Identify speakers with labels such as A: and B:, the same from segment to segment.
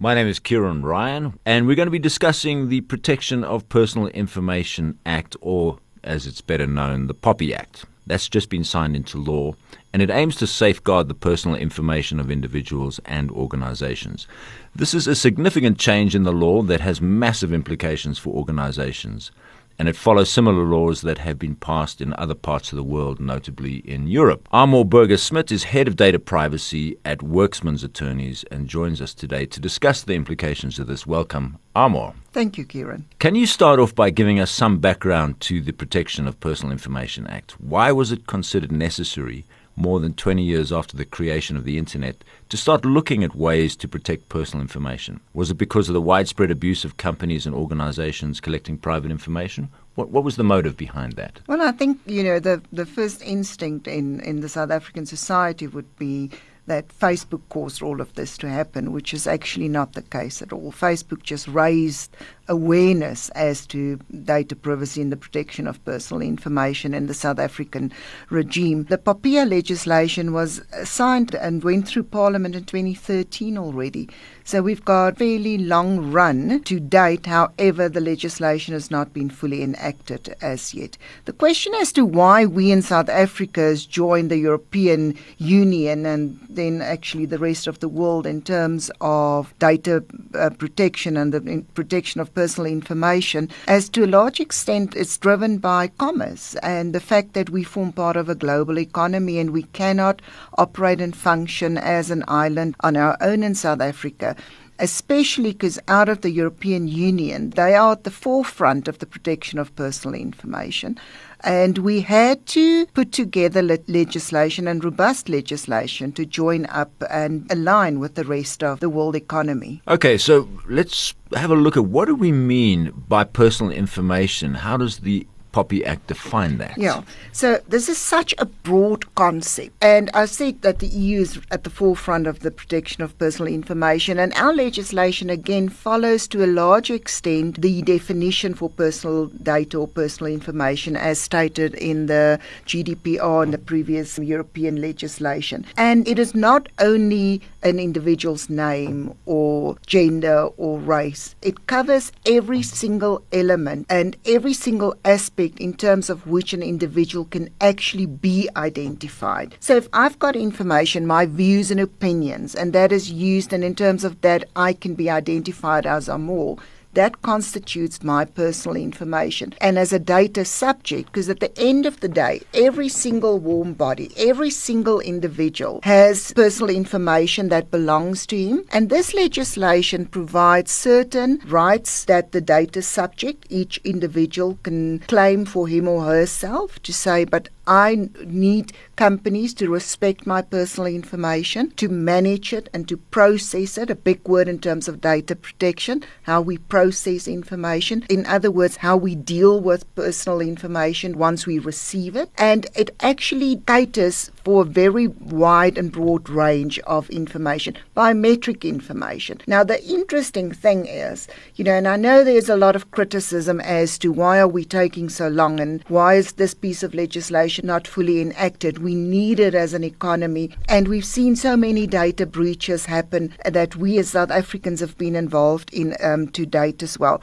A: My name is Kieran Ryan, and we're going to be discussing the Protection of Personal Information Act, or as it's better known, the POPI Act. That's just been signed into law, and it aims to safeguard the personal information of individuals and organizations. This is a significant change in the law that has massive implications for organizations, and it follows similar laws that have been passed in other parts of the world, notably in Europe. Amor Burger-Smit is Head of Data Privacy at Worksmans Attorneys and joins us today to discuss the implications of this. Welcome, Amor.
B: Thank you, Kieran.
A: Can you start off by giving us some background to the Protection of Personal Information Act? Why was it considered necessary, more than 20 years after the creation of the Internet, to start looking at ways to protect personal information? Was it because of the widespread abuse of companies and organizations collecting private information? What was the motive behind that?
B: Well, I think, the first instinct in the South African society would be that Facebook caused all of this to happen, which is actually not the case at all. Facebook just raised awareness as to data privacy and the protection of personal information in the South African regime. The POPIA legislation was signed and went through Parliament in 2013 already. So we've got a fairly long run to date. However, the legislation has not been fully enacted as yet. The question as to why we in South Africa has joined the European Union and then actually the rest of the world in terms of data protection and the protection of personal information, as to a large extent it's driven by commerce and the fact that we form part of a global economy and we cannot operate and function as an island on our own in South Africa, especially because out of the European Union, they are at the forefront of the protection of personal information. And we had to put together legislation and robust legislation to join up and align with the rest of the world economy.
A: Okay, so let's have a look at what do we mean by personal information? How does the POPI Act define that?
B: Yeah, so this is such a broad concept. And I said that the EU is at the forefront of the protection of personal information. And our legislation, again, follows to a large extent the definition for personal data or personal information as stated in the GDPR and the previous European legislation. And it is not only an individual's name or gender or race. It covers every single element and every single aspect in terms of which an individual can actually be identified. So if I've got information, my views and opinions, and that is used, and in terms of that I can be identified as Amor, that constitutes my personal information. And as a data subject, because at the end of the day, every single warm body, every single individual has personal information that belongs to him. And this legislation provides certain rights that the data subject, each individual, can claim for him or herself to say, but I need companies to respect my personal information, to manage it and to process it, a big word in terms of data protection, how we process information. In other words, how we deal with personal information once we receive it. And it actually caters for a very wide and broad range of information, biometric information. Now, the interesting thing is, and I know there's a lot of criticism as to why are we taking so long and why is this piece of legislation not fully enacted. We need it as an economy, and we've seen so many data breaches happen that we as South Africans have been involved in to date as well.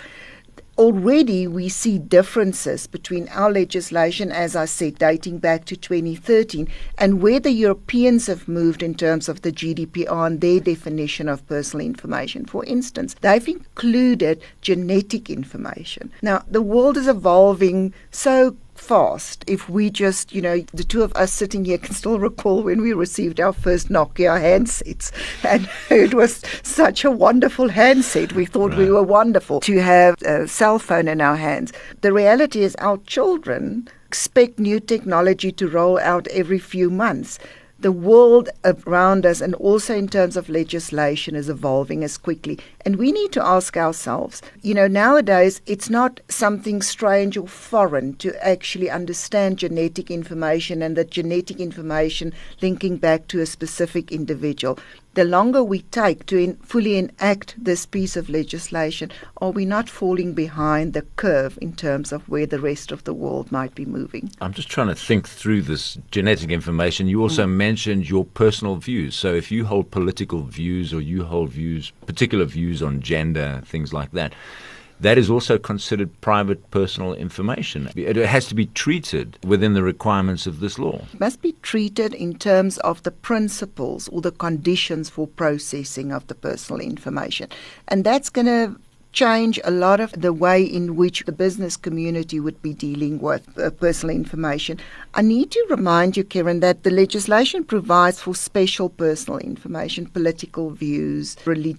B: Already we see differences between our legislation, as I said, dating back to 2013, and where the Europeans have moved in terms of the GDPR and their definition of personal information. For instance, they've included genetic information. Now, the world is evolving so fast. If we just, the two of us sitting here can still recall when we received our first Nokia handsets. And it was such a wonderful handset. We thought we were wonderful to have a cell phone in our hands. The reality is our children expect new technology to roll out every few months. The world around us, and also in terms of legislation, is evolving as quickly. And we need to ask ourselves, nowadays it's not something strange or foreign to actually understand genetic information and that genetic information linking back to a specific individual. the longer we take to fully enact this piece of legislation, are we not falling behind the curve in terms of where the rest of the world might be moving?
A: I'm just trying to think through this genetic information. You also mentioned your personal views. So if you hold political views or you hold particular views on gender, things like that, that is also considered private personal information. It has to be treated within the requirements of this law.
B: It must be treated in terms of the principles or the conditions for processing of the personal information. And that's going to change a lot of the way in which the business community would be dealing with personal information. I need to remind you, Karen, that the legislation provides for special personal information, political views,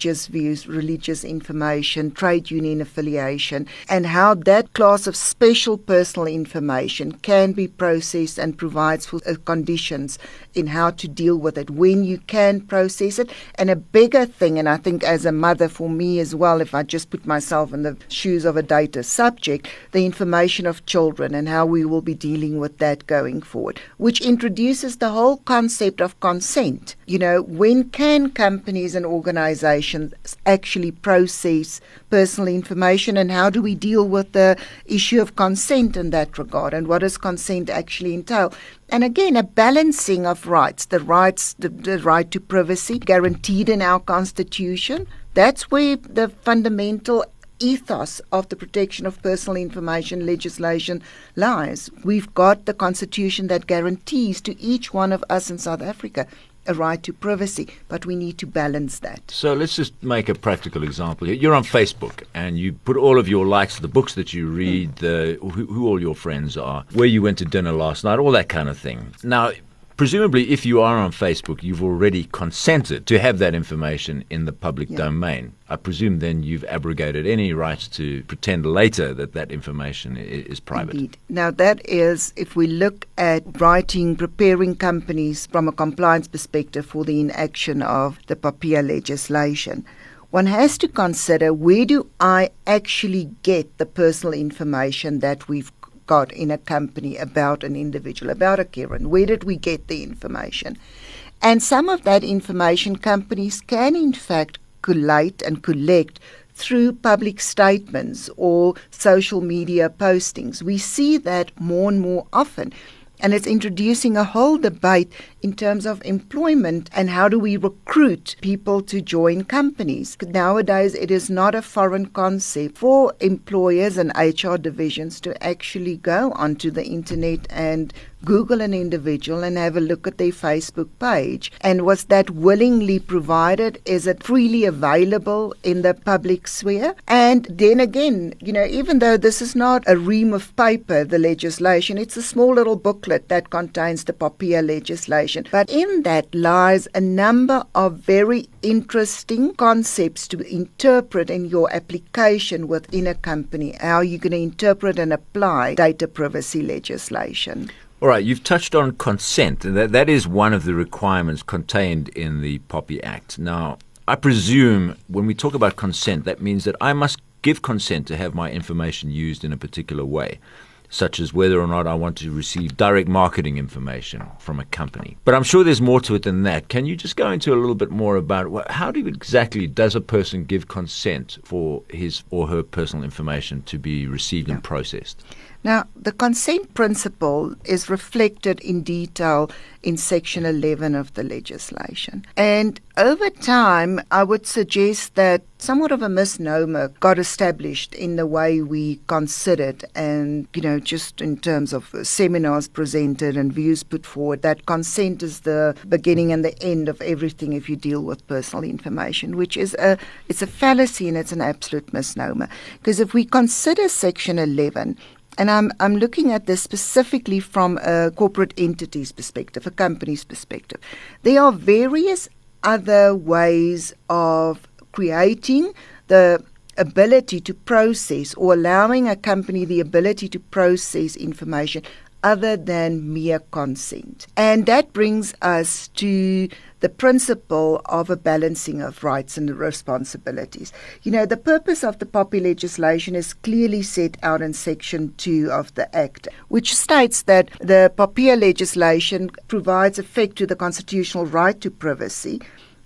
B: religious information, trade union affiliation, and how that class of special personal information can be processed and provides for conditions in how to deal with it, when you can process it. And a bigger thing, and I think as a mother for me as well, if I just put myself in the shoes of a data subject, the information of children and how we will be dealing with that going forward, which introduces the whole concept of consent. When can companies and organizations actually process personal information, and how do we deal with the issue of consent in that regard, and what does consent actually entail? And again, a balancing of rights, the right to privacy guaranteed in our Constitution. That's where the fundamental ethos of the protection of personal information legislation lies. We've got the Constitution that guarantees to each one of us in South Africa a right to privacy, but we need to balance that.
A: So let's just make a practical example here. You're on Facebook and you put all of your likes, the books that you read, who all your friends are, where you went to dinner last night, all that kind of thing. Now, presumably, if you are on Facebook, you've already consented to have that information in the public domain. I presume then you've abrogated any rights to pretend later that information is private.
B: Indeed. Now, that is, if we look at preparing companies from a compliance perspective for the inaction of the POPIA legislation, one has to consider, where do I actually get the personal information that we've got in a company about an individual, about a Karen? Where did we get the information? And some of that information companies can in fact collate and collect through public statements or social media postings. We see that more and more often. And it's introducing a whole debate in terms of employment and how do we recruit people to join companies. Nowadays, it is not a foreign concept for employers and HR divisions to actually go onto the internet and Google an individual and have a look at their Facebook page. And was that willingly provided? Is it freely available in the public sphere? And then again, even though this is not a ream of paper, the legislation, it's a small little booklet that contains the POPIA legislation. But in that lies a number of very interesting concepts to interpret in your application within a company, how you're going to interpret and apply data privacy legislation.
A: All right, you've touched on consent, and that is one of the requirements contained in the POPI Act. Now, I presume when we talk about consent, that means that I must give consent to have my information used in a particular way, such as whether or not I want to receive direct marketing information from a company. But I'm sure there's more to it than that. Can you just go into a little bit more about how exactly does a person give consent for his or her personal information to be received and processed?
B: Now, the consent principle is reflected in detail in Section 11 of the legislation. And over time, I would suggest that somewhat of a misnomer got established in the way we considered and, just in terms of seminars presented and views put forward, that consent is the beginning and the end of everything if you deal with personal information, which is it's a fallacy and it's an absolute misnomer. Because if we consider Section 11, and I'm looking at this specifically from a corporate entity's perspective, a company's perspective, there are various other ways of creating the ability to process or allowing a company the ability to process information other than mere consent. And that brings us to the principle of a balancing of rights and responsibilities. The purpose of the POPI legislation is clearly set out in Section 2 of the Act, which states that the POPIA legislation provides effect to the constitutional right to privacy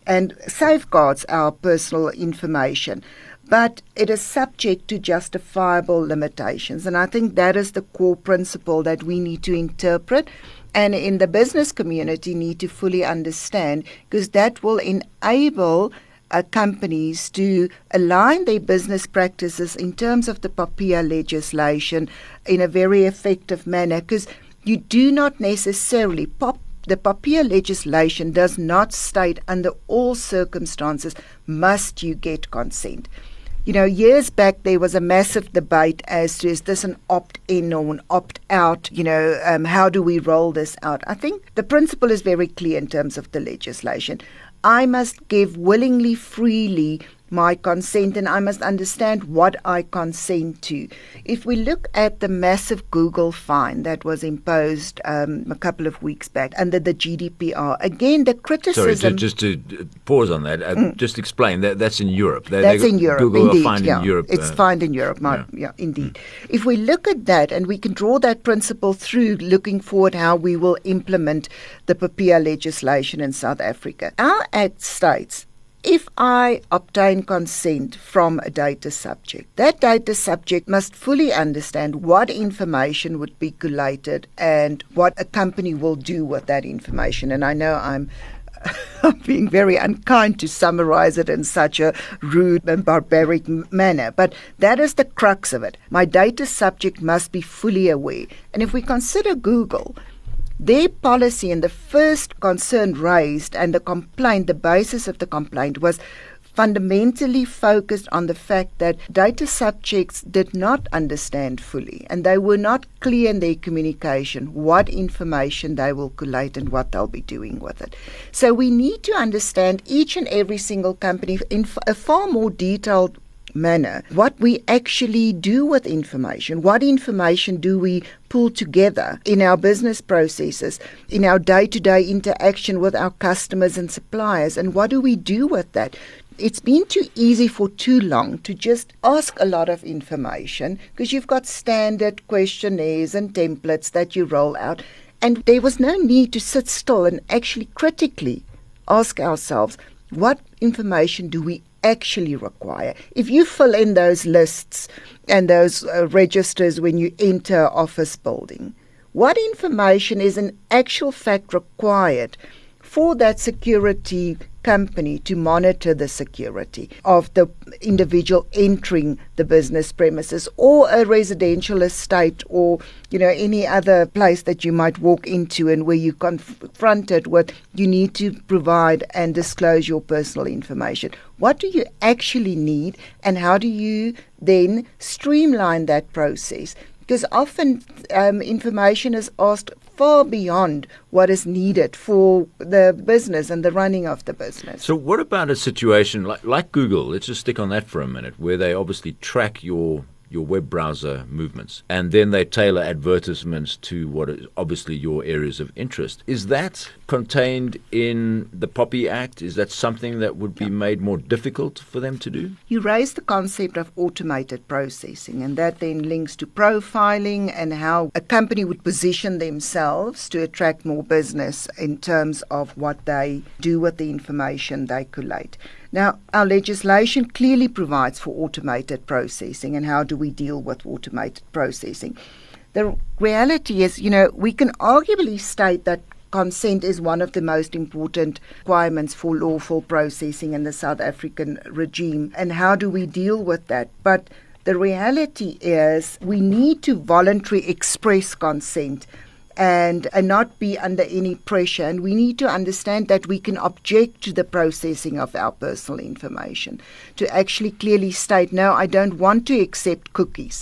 B: and safeguards our personal information. But it is subject to justifiable limitations. And I think that is the core principle that we need to interpret and in the business community need to fully understand, because that will enable companies to align their business practices in terms of the POPIA legislation in a very effective manner, because you do not necessarily the POPIA legislation does not state under all circumstances must you get consent. Years back there was a massive debate as to is this an opt-in or an opt-out, how do we roll this out? I think the principle is very clear in terms of the legislation. I must give willingly, freely my consent, and I must understand what I consent to. If we look at the massive Google fine that was imposed a couple of weeks back under the GDPR, again, the criticism...
A: Sorry, just to pause on that, just explain, that's in Europe.
B: That's in Europe,
A: Google
B: indeed.
A: Are fined in Europe.
B: It's fined in Europe, indeed. If we look at that, and we can draw that principle through looking forward how we will implement the POPIA legislation in South Africa. Our Act states, if I obtain consent from a data subject, that data subject must fully understand what information would be collated and what a company will do with that information. And I know I'm being very unkind to summarize it in such a rude and barbaric manner, but that is the crux of it. My data subject must be fully aware. And if we consider Google, their policy and the first concern raised and the basis of the complaint was fundamentally focused on the fact that data subjects did not understand fully and they were not clear in their communication what information they will collate and what they'll be doing with it. So we need to understand each and every single company in a far more detailed manner what we actually do with information. What information do we pull together in our business processes, in our day-to-day interaction with our customers and suppliers, and what do we do with that? It's been too easy for too long to just ask a lot of information because you've got standard questionnaires and templates that you roll out, and there was no need to sit still and actually critically ask ourselves, what information do we actually require? If you fill in those lists and those registers when you enter an office building, what information is in actual fact required for that security company to monitor the security of the individual entering the business premises or a residential estate or any other place that you might walk into and where you're confronted with you need to provide and disclose your personal information. What do you actually need and how do you then streamline that process? Because often information is asked far beyond what is needed for the business and the running of the business.
A: So what about a situation like Google, let's just stick on that for a minute, where they obviously track your web browser movements and then they tailor advertisements to what is obviously your areas of interest. Is that contained in the POPI Act? Is that something that would be made more difficult for them to do?
B: You raised the concept of automated processing, and that then links to profiling and how a company would position themselves to attract more business in terms of what they do with the information they collate. Now, our legislation clearly provides for automated processing, and how do we deal with automated processing? The reality is, we can arguably state that consent is one of the most important requirements for lawful processing in the South African regime, and how do we deal with that? But the reality is we need to voluntarily express consent and not be under any pressure. And we need to understand that we can object to the processing of our personal information, to actually clearly state, no, I don't want to accept cookies.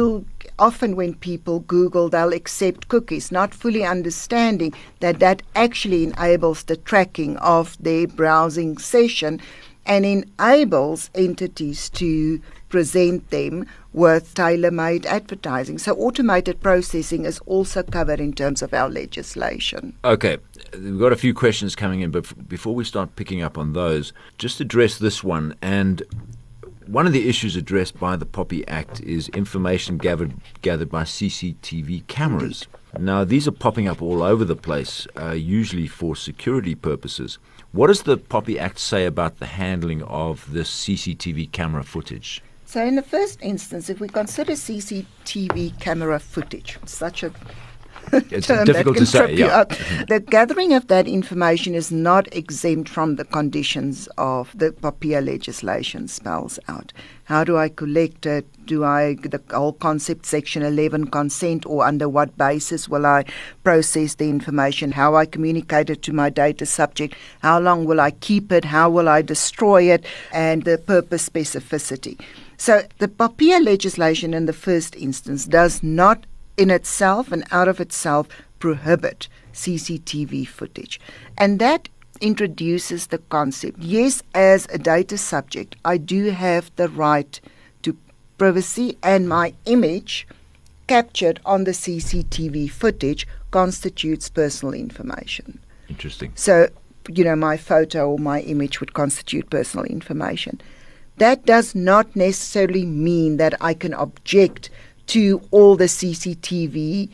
B: Often when people Google, they'll accept cookies, not fully understanding that actually enables the tracking of their browsing session and enables entities to present them with tailor-made advertising. So automated processing is also covered in terms of our legislation.
A: Okay, we've got a few questions coming in, but before we start picking up on those, just address this one. And one of the issues addressed by the POPI Act is information gathered by CCTV cameras. Now, these are popping up all over the place, usually for security purposes. What does the POPI Act say about the handling of this CCTV camera footage?
B: So in the first instance, if we consider CCTV camera footage, such a
A: It's
B: term
A: difficult
B: that can
A: to say,
B: trip you
A: yeah.
B: up, the gathering of that information is not exempt from the conditions of the POPIA legislation spells out. How do I collect it? The whole concept, Section 11 consent, or under what basis will I process the information? How I communicate it to my data subject? How long will I keep it? How will I destroy it? And the purpose specificity. So the POPIA legislation in the first instance does not in itself and out of itself prohibit CCTV footage. And that introduces the concept. Yes, as a data subject, I do have the right to privacy, and my image captured on the CCTV footage constitutes personal information.
A: Interesting.
B: So, my photo or my image would constitute personal information. That does not necessarily mean that I can object to all the CCTV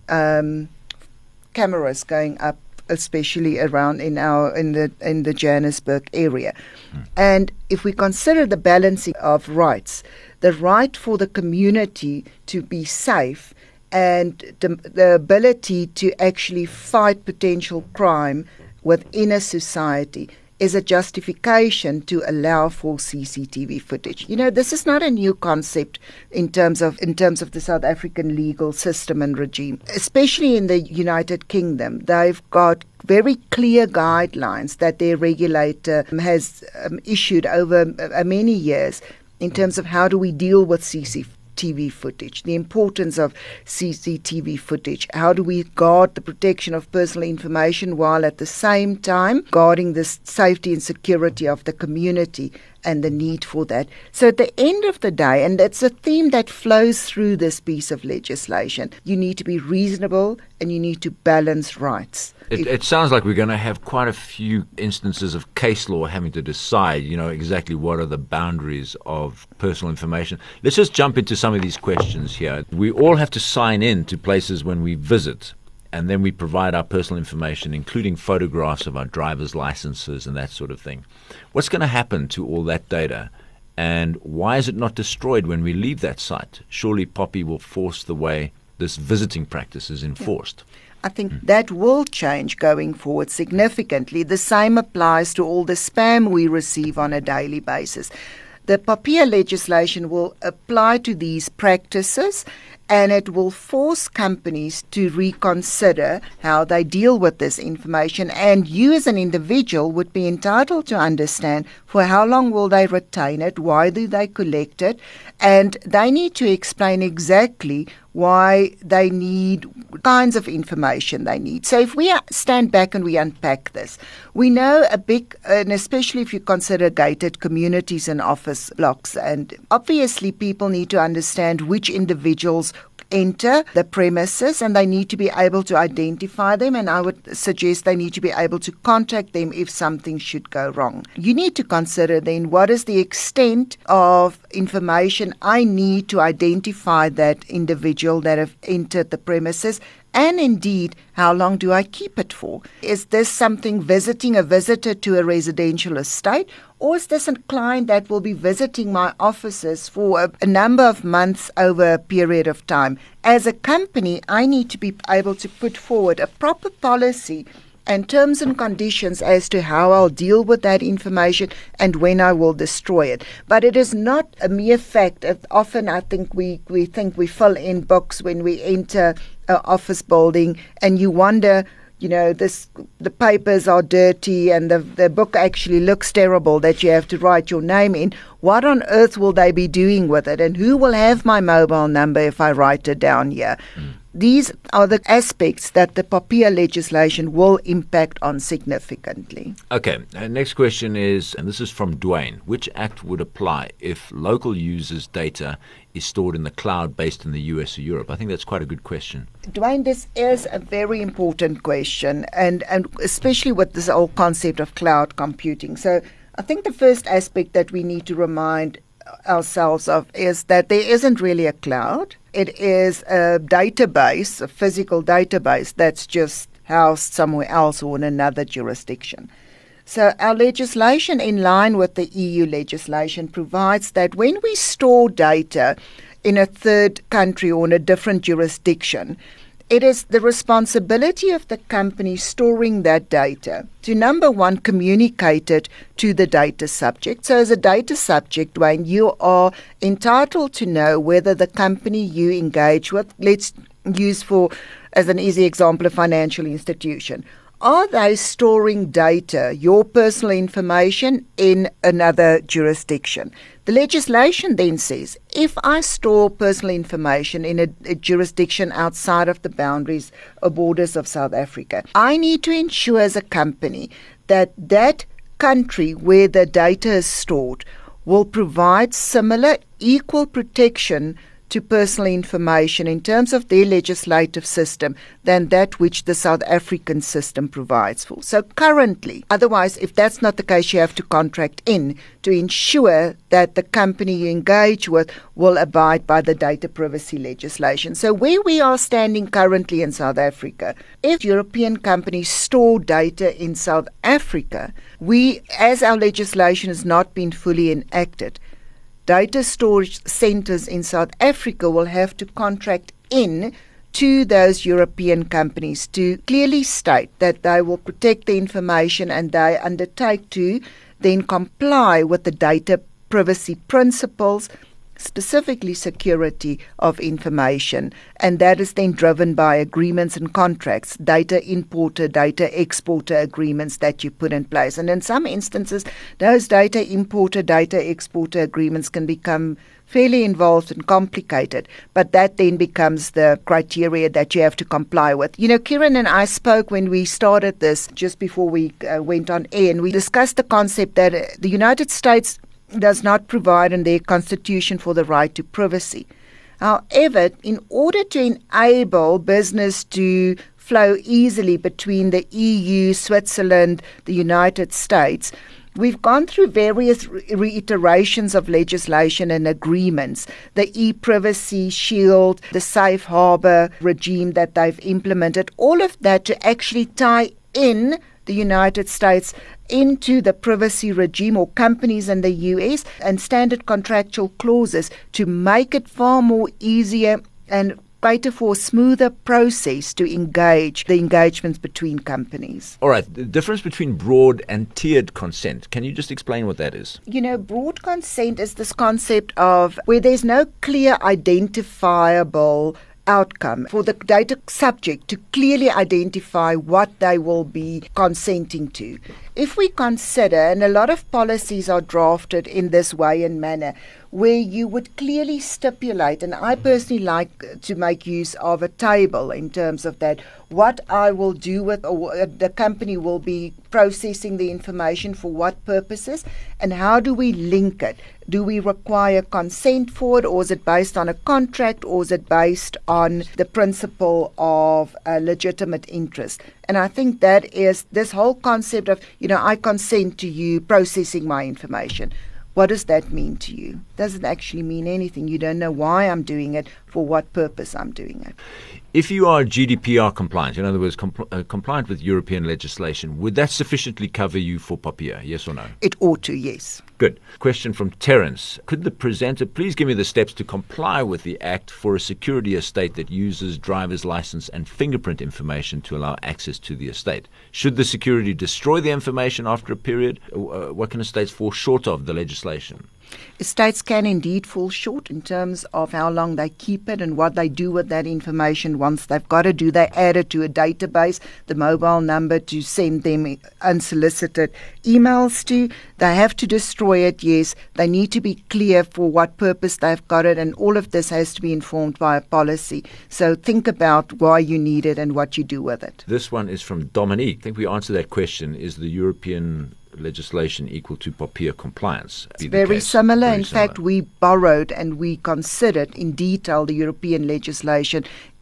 B: cameras going up, especially around in the Johannesburg area. And if we consider the balancing of rights, the right for the community to be safe and the ability to actually fight potential crime within a society is a justification to allow for CCTV footage. This is not a new concept in terms of the South African legal system and regime. Especially in the United Kingdom, they've got very clear guidelines that their regulator has issued over many years in terms of how do we deal with CCTV footage, the importance of CCTV footage. How do we guard the protection of personal information while at the same time guarding the safety and security of the community and the need for that? So at the end of the day, and that's a theme that flows through this piece of legislation, you need to be reasonable and you need to balance rights.
A: It sounds like we're going to have quite a few instances of case law having to decide, exactly what are the boundaries of personal information. Let's just jump into some of these questions here. We all have to sign in to places when we visit, and then we provide our personal information, including photographs of our driver's licenses and that sort of thing. What's going to happen to all that data? And why is it not destroyed when we leave that site? Surely POPI will force the way this visiting practice is enforced.
B: I think that will change going forward significantly. The same applies to all the spam we receive on a daily basis. The POPIA legislation will apply to these practices, and it will force companies to reconsider how they deal with this information. And you as an individual would be entitled to understand for how long will they retain it, why do they collect it, and they need to explain exactly why they need kinds of information they need. So if we stand back and we unpack this, we know and especially if you consider gated communities and office blocks, and obviously people need to understand which individuals enter the premises, and they need to be able to identify them, and I would suggest they need to be able to contact them if something should go wrong. You need to consider then what is the extent of information I need to identify that individual that have entered the premises, and indeed, how long do I keep it for? Is this something visiting a visitor to a residential estate, or is this a client that will be visiting my offices for a number of months over a period of time? As a company, I need to be able to put forward a proper policy and terms and conditions as to how I'll deal with that information and when I will destroy it. But it is not a mere fact. Often I think we think we fill in books when we enter an office building, and you wonder, the papers are dirty and the book actually looks terrible that you have to write your name in. What on earth will they be doing with it? And who will have my mobile number if I write it down here? These are the aspects that the POPIA legislation will impact on significantly.
A: Okay, next question is, and this is from Dwayne, which act would apply if local users' data is stored in the cloud based in the US or Europe? I think that's quite a good question.
B: Dwayne, this is a very important question, and especially with this whole concept of cloud computing. So I think the first aspect that we need to remind ourselves of is that there isn't really a cloud. it is a database, a physical database that's just housed somewhere else or in another jurisdiction. So our legislation, in line with the EU legislation, provides that when we store data in a third country or in a different jurisdiction, it is the responsibility of the company storing that data to, number one, communicate it to the data subject. So as a data subject, Wayne, you are entitled to know whether the company you engage with, let's use for, as an easy example, a financial institution, are they storing data, your personal information, in another jurisdiction? The legislation then says, if I store personal information in a jurisdiction outside of the boundaries or borders of South Africa, I need to ensure as a company that that country where the data is stored will provide similar equal protection to personal information in terms of their legislative system than that which the South African system provides for. So currently, otherwise, if that's not the case, you have to contract in to ensure that the company you engage with will abide by the data privacy legislation. So where we are standing currently in South Africa, if European companies store data in South Africa, we, as our legislation has not been fully enacted, data storage centers in South Africa will have to contract in to those European companies to clearly state that they will protect the information and they undertake to then comply with the data privacy principles, specifically security of information, and that is then driven by agreements and contracts, data importer, data exporter agreements that you put in place. And in some instances, those data importer, data exporter agreements can become fairly involved and complicated, but that then becomes the criteria that you have to comply with. You know, Kieran and I spoke when we started this, just before we went on air, and we discussed the concept that the United States does not provide in their constitution for the right to privacy. However, in order to enable business to flow easily between the EU, Switzerland, the United States, we've gone through various reiterations of legislation and agreements, the e-privacy shield, the safe harbor regime that they've implemented, all of that to actually tie in the United States into the privacy regime, or companies in the US, and standard contractual clauses to make it far more easier and greater for a smoother process to engage the engagements between companies.
A: All right, the difference between broad and tiered consent. Can you just explain what that is?
B: You know, broad consent is this concept of where there's no clear identifiable outcome for the data subject to clearly identify what they will be consenting to. If we consider, and a lot of policies are drafted in this way and manner, where you would clearly stipulate, and I personally like to make use of a table in terms of that, what I will do with, or the company will be processing the information for what purposes, and how do we link it? Do we require consent for it, or is it based on a contract, or is it based on the principle of a legitimate interest? And I think that is this whole concept of, you know, I consent to you processing my information. What does that mean to you? Doesn't actually mean anything. You don't know why I'm doing it, for what purpose I'm doing it.
A: If you are GDPR compliant, in other words, compliant with European legislation, would that sufficiently cover you for POPIA, yes or no?
B: It ought to, yes.
A: Good. Question from Terence. Could the presenter please give me the steps to comply with the Act for a security estate that uses driver's license and fingerprint information to allow access to the estate? Should the security destroy the information after a period? What can estates fall short of the legislation?
B: Estates can indeed fall short in terms of how long they keep it and what they do with that information once they've got to do. They add it to a database, the mobile number to send them unsolicited emails to. They have to destroy it, yes. They need to be clear for what purpose they've got it, and all of this has to be informed by a policy. So think about why you need it and what you do with it.
A: This one is from Dominique. I think we answered that question. Is the European legislation equal to POPIA compliance?
B: It's very similar. In fact, we borrowed and we considered in detail the European legislation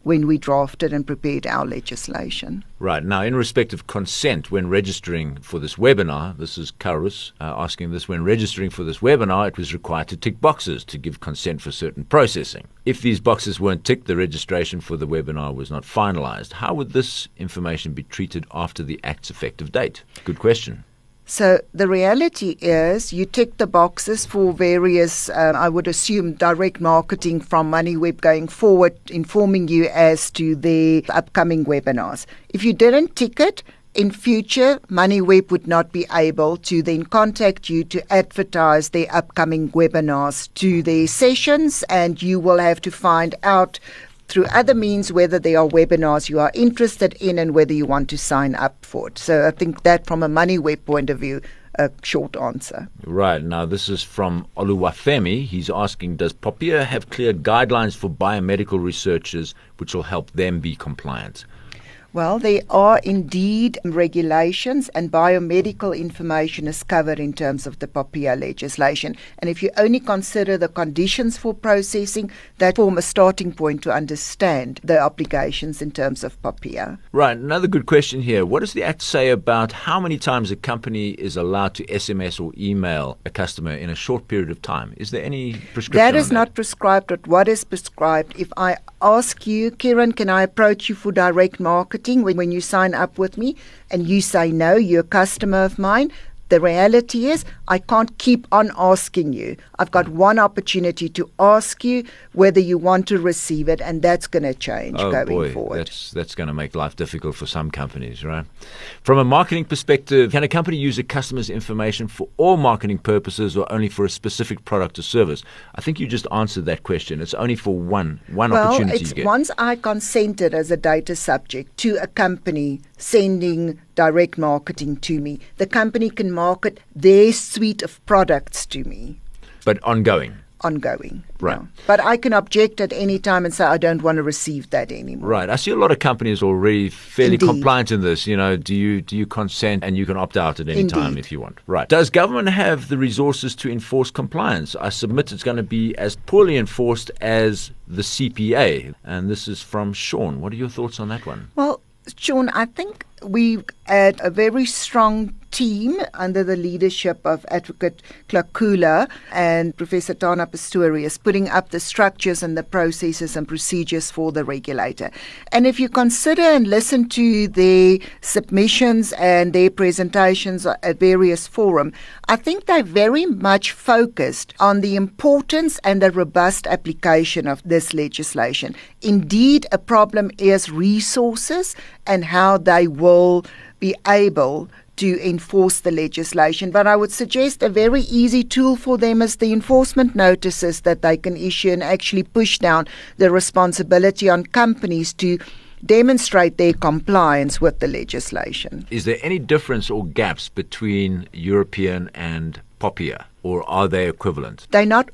B: when we drafted and prepared our legislation.
A: Right. Now, in respect of consent, when registering for this webinar, this is Karus asking this, when registering for this webinar, it was required to tick boxes to give consent for certain processing. If these boxes weren't ticked, the registration for the webinar was not finalized. How would this information be treated after the Act's effective date? Good question.
B: So the reality is you tick the boxes for various, I would assume, direct marketing from MoneyWeb going forward, informing you as to the upcoming webinars. If you didn't tick it, in future, MoneyWeb would not be able to then contact you to advertise their upcoming webinars to their sessions, and you will have to find out through other means whether there are webinars you are interested in and whether you want to sign up for it. So I think that from a MoneyWeb point of view, a short answer.
A: Right. Now, this is from Oluwafemi. He's asking, does POPIA have clear guidelines for biomedical researchers which will help them be compliant?
B: Well, there are indeed regulations, and biomedical information is covered in terms of the POPIA legislation. And if you only consider the conditions for processing, that form a starting point to understand the obligations in terms of POPIA.
A: Right. Another good question here. What does the Act say about how many times a company is allowed to SMS or email a customer in a short period of time? Is there any prescription
B: That is
A: on
B: not prescribed, but what is prescribed, if I ask you, Kieran, can I approach you for direct marketing when you sign up with me, and you say no, you're a customer of mine, the reality is I can't keep on asking you. I've got one opportunity to ask you whether you want to receive it, and that's going to change going forward.
A: That's going to make life difficult for some companies, right? From a marketing perspective, can a company use a customer's information for all marketing purposes or only for a specific product or service? I think you just answered that question. It's only for one opportunity you get.
B: Once I consented as a data subject to a company sending direct marketing to me, the company can market their suite of products to me.
A: But ongoing.
B: Right. Yeah. But I can object at any time and say I don't want to receive that anymore.
A: Right. I see a lot of companies already fairly
B: Indeed.
A: compliant in this. You know, do you consent, and you can opt out at any time if you want. Right. Does government have the resources to enforce compliance? I submit it's going to be as poorly enforced as the CPA. And this is from Sean. What are your thoughts on that one?
B: Well, Sean, I think we've had a very strong team under the leadership of Advocate Klakula and Professor Tana Pastorius putting up the structures and the processes and procedures for the regulator. And if you consider and listen to their submissions and their presentations at various forums, I think they're very much focused on the importance and the robust application of this legislation. Indeed, a problem is resources and how they will be able to enforce the legislation. But I would suggest a very easy tool for them is the enforcement notices that they can issue and actually push down the responsibility on companies to demonstrate their compliance with the legislation.
A: Is there any difference or gaps between European and POPIA, or are they equivalent?
B: They're not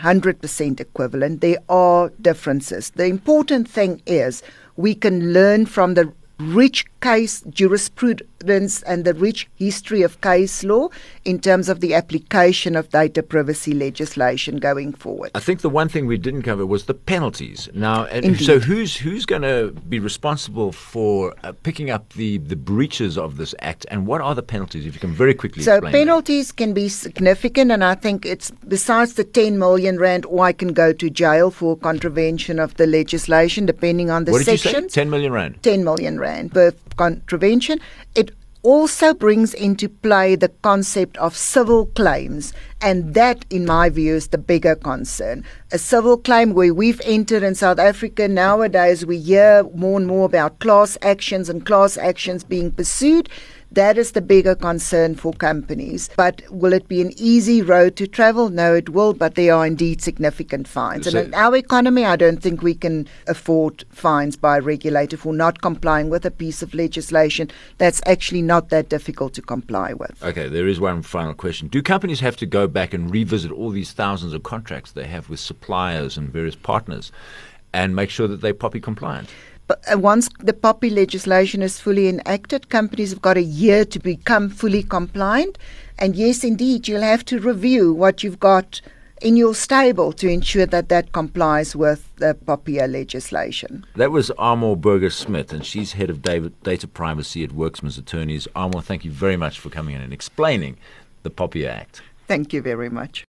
B: 100% equivalent. There are differences. The important thing is we can learn from the rich case jurisprudence and the rich history of case law in terms of the application of data privacy legislation going forward.
A: I think the one thing we didn't cover was the penalties. Now,
B: Indeed.
A: So who's going to be responsible for picking up the breaches of this act, and what are the penalties, if you can very quickly explain
B: So penalties can be significant, and I think it's besides the 10 million rand, or I can go to jail for contravention of the legislation, depending on the
A: What did
B: section.
A: you say? 10 million rand?
B: 10 million rand per contravention. It also brings into play the concept of civil claims, and that, in my view, is the bigger concern. A civil claim where we've entered in South Africa nowadays, we hear more and more about class actions and class actions being pursued. That is the bigger concern for companies. But will it be an easy road to travel? No, it will, but there are indeed significant fines. And in our economy, I don't think we can afford fines by a regulator for not complying with a piece of legislation that's actually not that difficult to comply with.
A: Okay, there is one final question. Do companies have to go back and revisit all these thousands of contracts they have with suppliers and various partners and make sure that they're POPI compliant?
B: But once the POPI legislation is fully enacted, companies have got a year to become fully compliant. And yes, indeed, you'll have to review what you've got in your stable to ensure that that complies with the POPIA legislation.
A: That was Amor Burger-Smith, and she's head of data privacy at Worksman's Attorneys. Amor, thank you very much for coming in and explaining the POPIA Act.
B: Thank you very much.